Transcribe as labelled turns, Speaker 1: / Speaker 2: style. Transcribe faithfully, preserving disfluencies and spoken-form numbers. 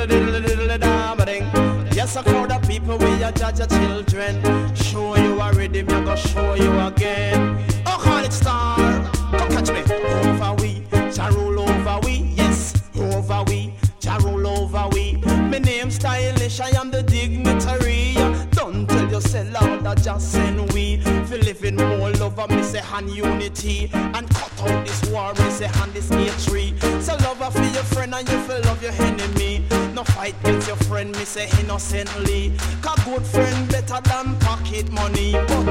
Speaker 1: Yes, a crowd of people, we are judge your children. Show you a rhythm, you go show you again. Oh, call it star, come catch me. Over we, Jah rule over we. Yes, over we, Jah rule over we. My name stylish, I am the dignitary. Don't tell yourself loud, I just send we. For living more love, me say hand unity. And cut out this war, me say hand this hatred. So love for your friend and you feel love your enemy. No fight with your friend, me say innocently. Cause good friend better than pocket money. But